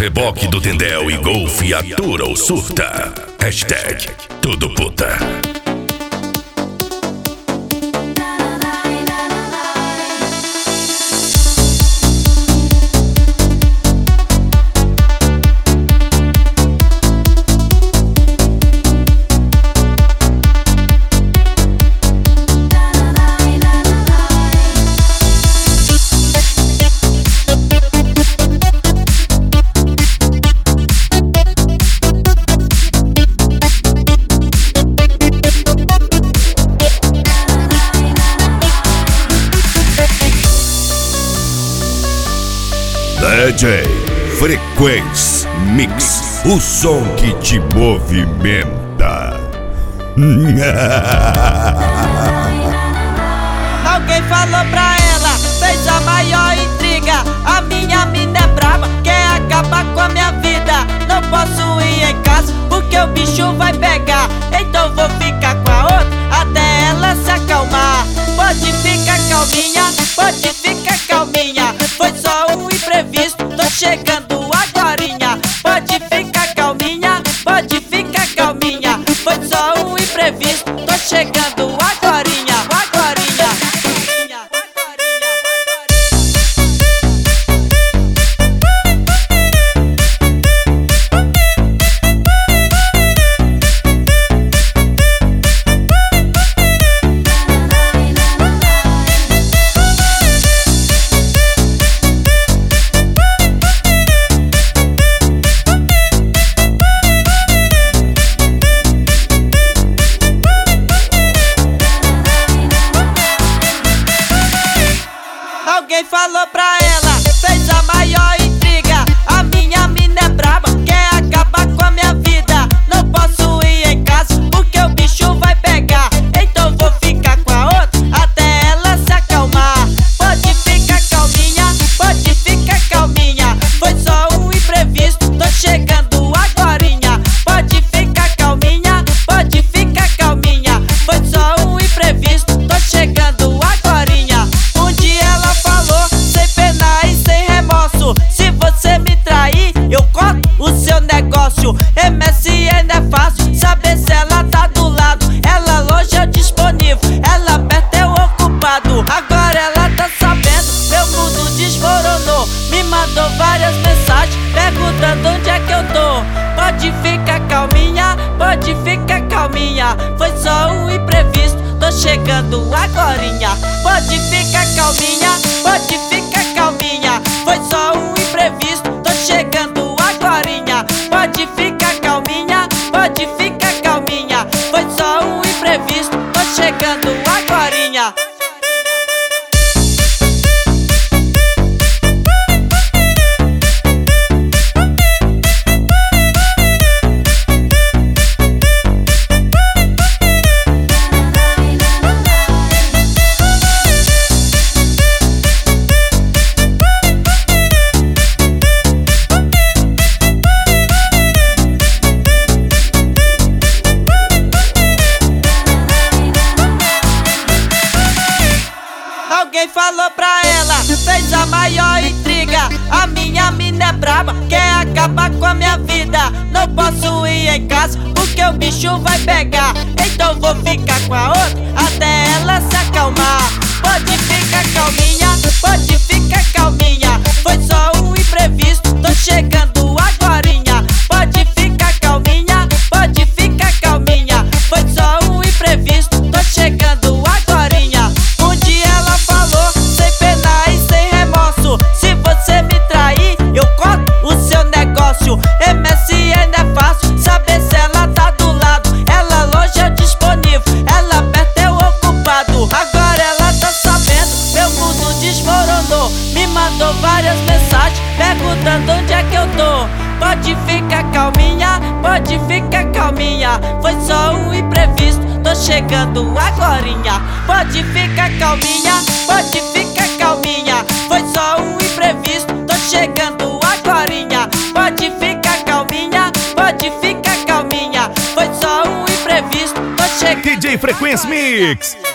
Reboque do Tendel e Golf atura ou surta. Hashtag tudo puta. DJ Frequência Mix, o som que te movimenta. Alguém falou pra ela, fez a maior intriga. A minha mina é braba, quer acabar com a minha vida. Não posso ir em casa porque o bicho vai pegar. Então vou ficar com a outra até ela se acalmar. Pode ficar calminha, pode ficar calminha. Foi só um imprevisto, tô chegando agorinha. Pode ficar calminha, pode ficar calminha. Foi só um imprevisto, tô chegando agorinha, agorinha. Alguém falou pra ela, fez a maior intriga. A minha mina é braba, quer acabar com a minha vida. Não posso ir em casa porque o bicho vai pegar. Então vou ficar com a outra até ela se acalmar. Pode ficar calminha, pode ficar calminha. Foi só um imprevisto, tô chegando agorinha. Pode ficar calminha, pode ficar calminha. Foi só um imprevisto, tô chegando agorinha. Um dia ela falou, sem pena e sem remorso: se você me trair, eu corto o seu negócio. MSN é fácil saber se ela tá do lado. Ela longe é disponível, ela perto é o ocupado. Agora ela tá sabendo, meu mundo desmoronou. Me mandou várias mensagens perguntando onde é que eu tô. Pode ficar calminha, pode ficar calminha. Foi só um imprevisto, tô chegando agorinha. Pode ficar calminha, pode ficar calminha. Foi só um imprevisto, tô chegando agorinha. Pode ficar calminha, pode ficar calminha. Foi só um imprevisto, tô chegando agorinha. Alguém falou pra ela, fez a maior intriga. A minha mina é braba, quer acabar com a minha vida. Não posso ir em casa porque o bicho vai pegar. Então vou ficar com a outra até ela se acalmar. Pode ficar calminha, pode ficar calminha. Foi só um imprevisto, tô chegando agorinha. Pode ficar calminha, pode ficar calminha. Foi só um imprevisto, tô chegando agorinha. Um dia ela falou, sem pena e sem remorso: se você me trair, eu corto o seu negócio. MSN é fácil saber se ela tá do lado. Ela longe é disponível, ela perto é o ocupado. Agora ela tá sabendo, meu mundo desmoronou. Me mandou várias mensagens perguntando onde é que eu tô. Pode ficar calminha, pode ficar calminha. Foi só um imprevisto, tô chegando agorinha. Pode ficar calminha, pode ficar calminha. Foi só um imprevisto, tô chegando agorinha. Pode ficar calminha, pode ficar calminha. Foi só um imprevisto, tô chegando. DJ Frequência Mix.